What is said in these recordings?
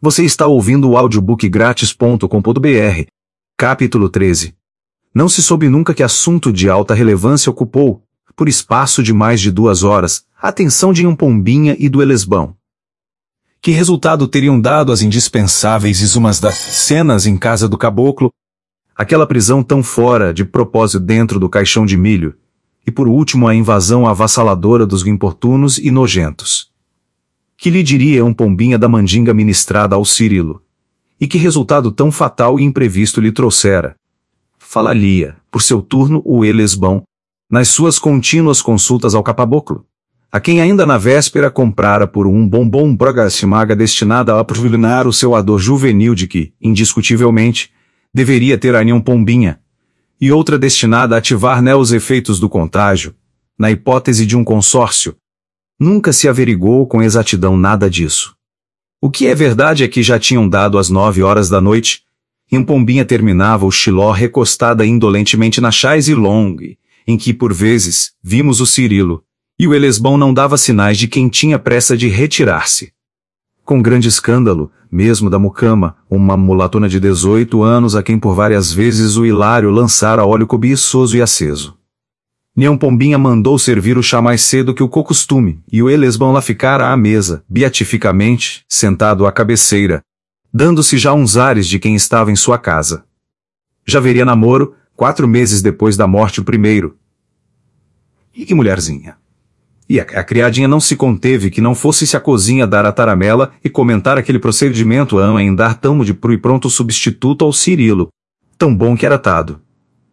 Você está ouvindo o audiobookgratis.com.br. Capítulo 13. Não se soube nunca que assunto de alta relevância ocupou, por espaço de mais de 2 horas, a atenção de Pombinha e do Elesbão. Que resultado teriam dado as indispensáveis exumas das cenas em casa do caboclo, aquela prisão tão fora de propósito dentro do caixão de milho, e por último a invasão avassaladora dos importunos e nojentos? Que lhe diria Pombinha da mandinga ministrada ao Cirilo? E que resultado tão fatal e imprevisto lhe trouxera? Falaria, por seu turno, o Elesbão, nas suas contínuas consultas ao caboclo, a quem ainda na véspera comprara por um bombom bragacimaga destinada a pulverizar o seu ardor juvenil de que, indiscutivelmente, deveria ter a Pombinha, e outra destinada a ativar nela os efeitos do contágio, na hipótese de um consórcio. Nunca se averigou com exatidão nada disso. O que é verdade é que já tinham dado as 9 horas da noite, e Pombinha terminava o xiló recostada indolentemente na chaise longue, em que por vezes vimos o Cirilo, e o Elesbão não dava sinais de quem tinha pressa de retirar-se. Com grande escândalo, mesmo da mucama, uma mulatona de 18 anos a quem por várias vezes o Hilário lançara óleo cobiçoso e aceso. Pombinha mandou servir o chá mais cedo que o costume, e o Elesbão lá ficara à mesa, beatificamente, sentado à cabeceira, dando-se já uns ares de quem estava em sua casa. Já veria namoro, 4 meses depois da morte o primeiro. E que mulherzinha! E a criadinha não se conteve que não fosse-se à cozinha dar a taramela e comentar aquele procedimento em dar tamo de pro e pronto substituto ao Cirilo, tão bom que era tado.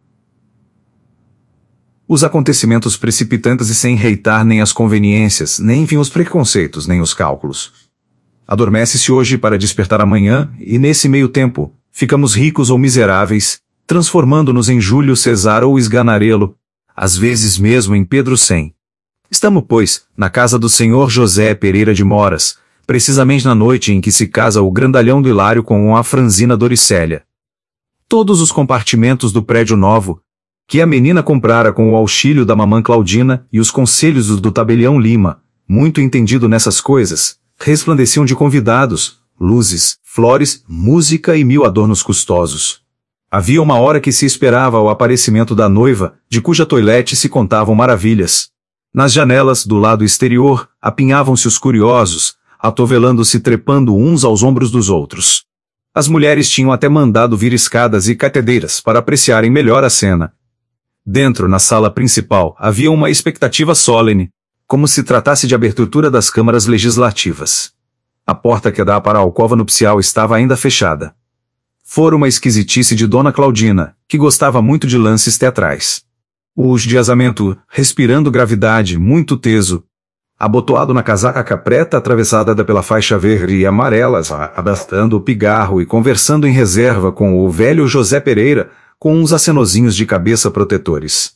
Os acontecimentos precipitantes e sem reitar nem as conveniências, nem enfim os preconceitos, nem os cálculos. Adormece-se hoje para despertar amanhã, e nesse meio tempo, ficamos ricos ou miseráveis, transformando-nos em Júlio César ou Esganarelo, às vezes mesmo em Pedro Cem. Estamos, pois, na casa do senhor José Pereira de Moras, precisamente na noite em que se casa o grandalhão do Hilário com a franzina Doricélia. Todos os compartimentos do prédio novo, que a menina comprara com o auxílio da mamã Claudina e os conselhos do tabelião Lima, muito entendido nessas coisas, resplandeciam de convidados, luzes, flores, música e 1000 adornos custosos. Havia uma hora que se esperava o aparecimento da noiva, de cuja toilette se contavam maravilhas. Nas janelas, do lado exterior, apinhavam-se os curiosos, atovelando-se trepando uns aos ombros dos outros. As mulheres tinham até mandado vir escadas e catedeiras para apreciarem melhor a cena. Dentro, na sala principal, havia uma expectativa solene, como se tratasse de abertura das câmaras legislativas. A porta que dá para a alcova nupcial estava ainda fechada. Fora uma esquisitice de Dona Claudina, que gostava muito de lances teatrais. O esdiazamento, respirando gravidade, muito teso, abotoado na casaca preta atravessada pela faixa verde e amarela, abastando o pigarro e conversando em reserva com o velho José Pereira, com uns acenozinhos de cabeça protetores.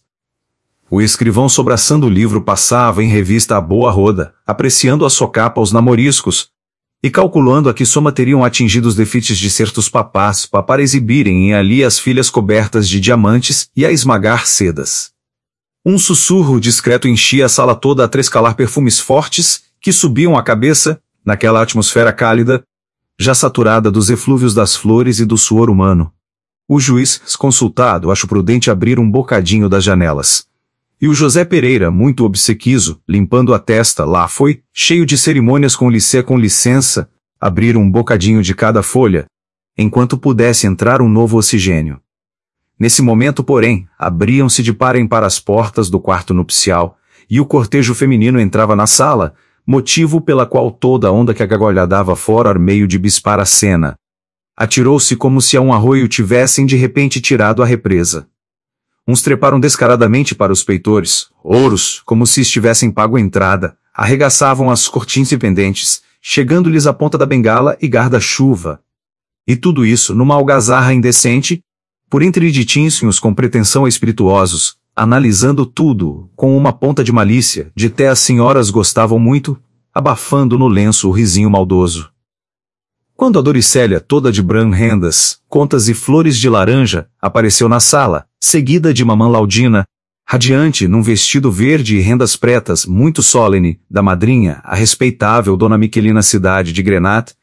O escrivão sobraçando o livro passava em revista a boa roda, apreciando a socapa os namoriscos, e calculando a que soma teriam atingido os defeitos de certos papás para exibirem em ali as filhas cobertas de diamantes e a esmagar sedas. Um sussurro discreto enchia a sala toda a trescalar perfumes fortes, que subiam à cabeça, naquela atmosfera cálida, já saturada dos eflúvios das flores e do suor humano. O juiz, consultado, acho prudente abrir um bocadinho das janelas. E o José Pereira, muito obsequiso, limpando a testa, lá foi, cheio de cerimônias com licença, abrir um bocadinho de cada folha, enquanto pudesse entrar um novo oxigênio. Nesse momento, porém, abriam-se de par em par as portas do quarto nupcial, e o cortejo feminino entrava na sala, motivo pela qual toda a onda que agagolhadava fora ar meio de bispar a cena. Atirou-se como se a um arroio tivessem de repente tirado a represa. Uns treparam descaradamente para os peitores, ouros, como se estivessem pago a entrada, arregaçavam as cortinas e pendentes, chegando-lhes a ponta da bengala e guarda-chuva. E tudo isso numa algazarra indecente, por entre ditinhos com pretensão a espirituosos, analisando tudo, com uma ponta de malícia, de até as senhoras gostavam muito, abafando no lenço o risinho maldoso. Quando a Doricélia, toda de rendas, contas e flores de laranja, apareceu na sala, seguida de mamã Laudina, radiante num vestido verde e rendas pretas, muito solene, da madrinha, a respeitável Dona Miquelina Cidade de Grenat,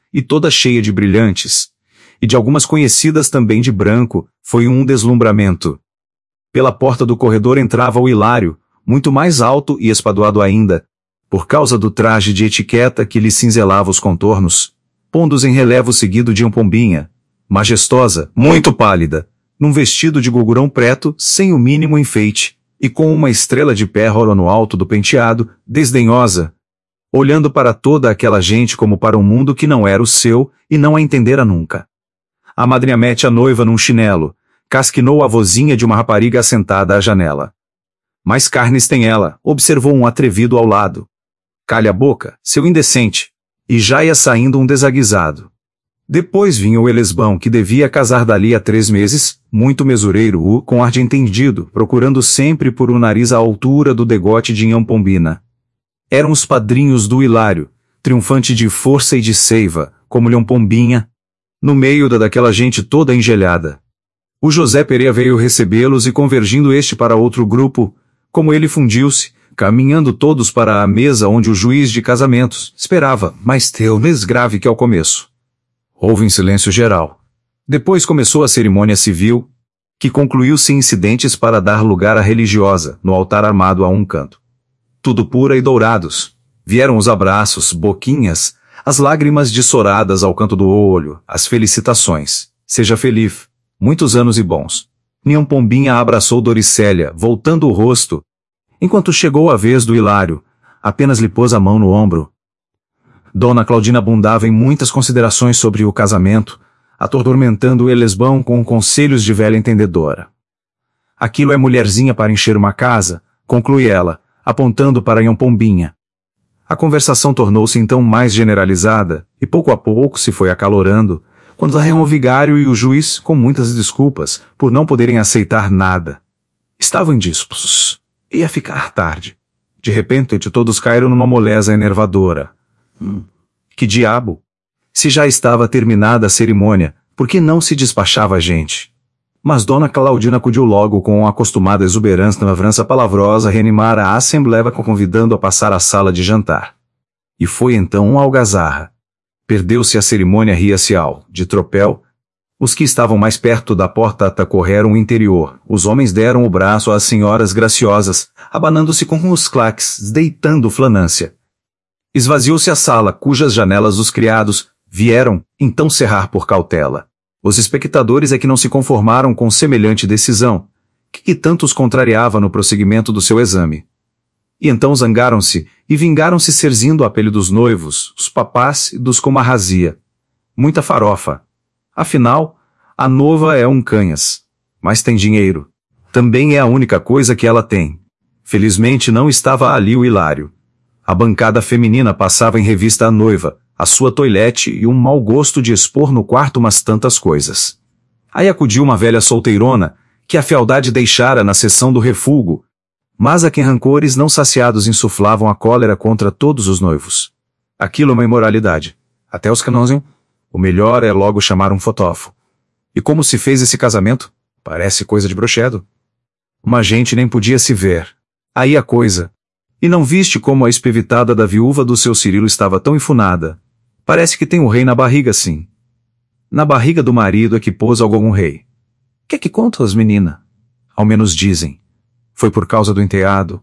e toda cheia de brilhantes, e de algumas conhecidas também de branco, foi um deslumbramento. Pela porta do corredor entrava o Hilário, muito mais alto e espadoado ainda, por causa do traje de etiqueta que lhe cinzelava os contornos, pondo-os em relevo seguido de uma pombinha, majestosa, muito pálida, num vestido de gogurão preto, sem o mínimo enfeite, e com uma estrela de pérola no alto do penteado, desdenhosa, olhando para toda aquela gente como para um mundo que não era o seu e não a entendera nunca. A madrinha mete a noiva num chinelo, casquinou a vozinha de uma rapariga assentada à janela. Mais carnes tem ela, observou um atrevido ao lado. Calha a boca, seu indecente. E já ia saindo um desaguisado. Depois vinha o Elesbão, que devia casar dali a 3 meses, muito mesureiro com ar de entendido, procurando sempre por um nariz à altura do degote de Nhã Pombina. Eram os padrinhos do Hilário, triunfante de força e de seiva, como Nhã Pombinha, no meio daquela gente toda engelhada. O José Pereira veio recebê-los e convergindo este para outro grupo, como ele fundiu-se, caminhando todos para a mesa onde o juiz de casamentos esperava, mais mais grave que ao começo. Houve um silêncio geral. Depois começou a cerimônia civil, que concluiu sem incidentes para dar lugar à religiosa, no altar armado a um canto. Tudo pura e dourados. Vieram os abraços, boquinhas, as lágrimas dessoradas ao canto do olho, as felicitações. Seja feliz, muitos anos e bons. Nhã Pombinha abraçou Doricélia, voltando o rosto. Enquanto chegou a vez do Hilário, apenas lhe pôs a mão no ombro. Dona Claudina abundava em muitas considerações sobre o casamento, atormentando o Elesbão com conselhos de velha entendedora. Aquilo é mulherzinha para encher uma casa, conclui ela, apontando para Nhã Pombinha. A conversação tornou-se então mais generalizada, e pouco a pouco se foi acalorando, quando o vigário e o juiz, com muitas desculpas, por não poderem aceitar nada. Estavam indispostos. Ia ficar tarde. De repente, todos caíram numa moleza enervadora. Que diabo! Se já estava terminada a cerimônia, por que não se despachava a gente? Mas Dona Claudina acudiu logo com a acostumada exuberância na avrança palavrosa reanimar a assembleia convidando a passar à sala de jantar. E foi então uma algazarra. Perdeu-se a cerimônia ria-se de tropel. Os que estavam mais perto da porta correram o interior. Os homens deram o braço às senhoras graciosas, abanando-se com os claques, deitando flanância. Esvaziou-se a sala, cujas janelas os criados vieram, então cerrar por cautela. Os espectadores é que não se conformaram com semelhante decisão, que tanto os contrariava no prosseguimento do seu exame. E então zangaram-se, e vingaram-se serzindo o apelo dos noivos, os papás e dos com marrazia. Muita farofa. Afinal, a noiva é um canhas. Mas tem dinheiro. Também é a única coisa que ela tem. Felizmente não estava ali o Hilário. A bancada feminina passava em revista a noiva, a sua toilette e um mau gosto de expor no quarto umas tantas coisas. Aí acudiu uma velha solteirona, que a fealdade deixara na sessão do refúgio, mas a quem rancores não saciados insuflavam a cólera contra todos os noivos. Aquilo é uma imoralidade. Até os canãozinhos. O melhor é logo chamar um fotógrafo. E como se fez esse casamento? Parece coisa de brochedo. Uma gente nem podia se ver. Aí a coisa. E não viste como a espevitada da viúva do seu Cirilo estava tão enfunada. Parece que tem o rei na barriga, sim. Na barriga do marido é que pôs algum rei. Que é que contam as meninas? Ao menos dizem. Foi por causa do enteado.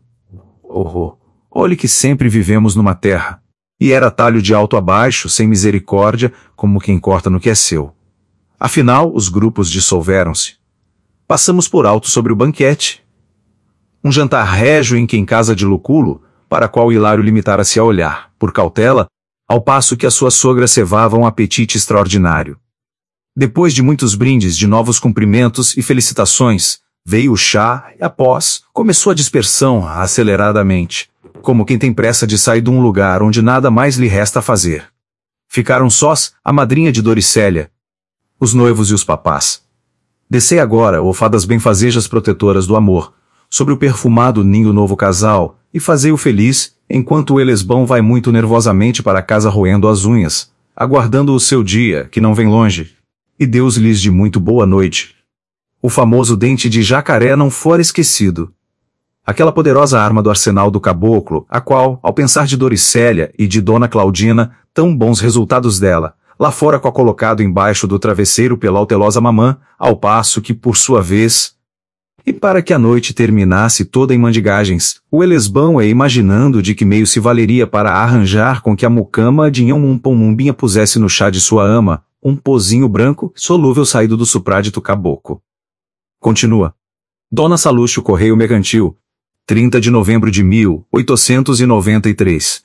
Olhe que sempre vivemos numa terra. E era talho de alto a baixo, sem misericórdia, como quem corta no que é seu. Afinal, os grupos dissolveram-se. Passamos por alto sobre o banquete. Um jantar régio em que em casa de Luculo, para a qual Hilário limitara-se a olhar, por cautela, ao passo que a sua sogra cevava um apetite extraordinário. Depois de muitos brindes de novos cumprimentos e felicitações, veio o chá e, após, começou a dispersão aceleradamente, como quem tem pressa de sair de um lugar onde nada mais lhe resta fazer. Ficaram sós a madrinha de Doricélia, os noivos e os papás. Descei agora, ó fadas benfazejas protetoras do amor, sobre o perfumado ninho novo casal, e fazei-o feliz, enquanto o Elesbão vai muito nervosamente para casa roendo as unhas, aguardando o seu dia, que não vem longe. E Deus lhes de muito boa noite. O famoso dente de jacaré não fora esquecido. Aquela poderosa arma do arsenal do caboclo, a qual, ao pensar de Doricélia e de Dona Claudina, tão bons resultados dela, lá fora có colocado embaixo do travesseiro pela autelosa mamã, ao passo que, por sua vez... E para que a noite terminasse toda em mandigagens, o Elesbão imaginando de que meio se valeria para arranjar com que a mucama de Inhamumpumumbinha pusesse no chá de sua ama, um pozinho branco, solúvel saído do supradito caboclo. Continua. Dona Salúcio Correio Mercantil, 30 de novembro de 1893.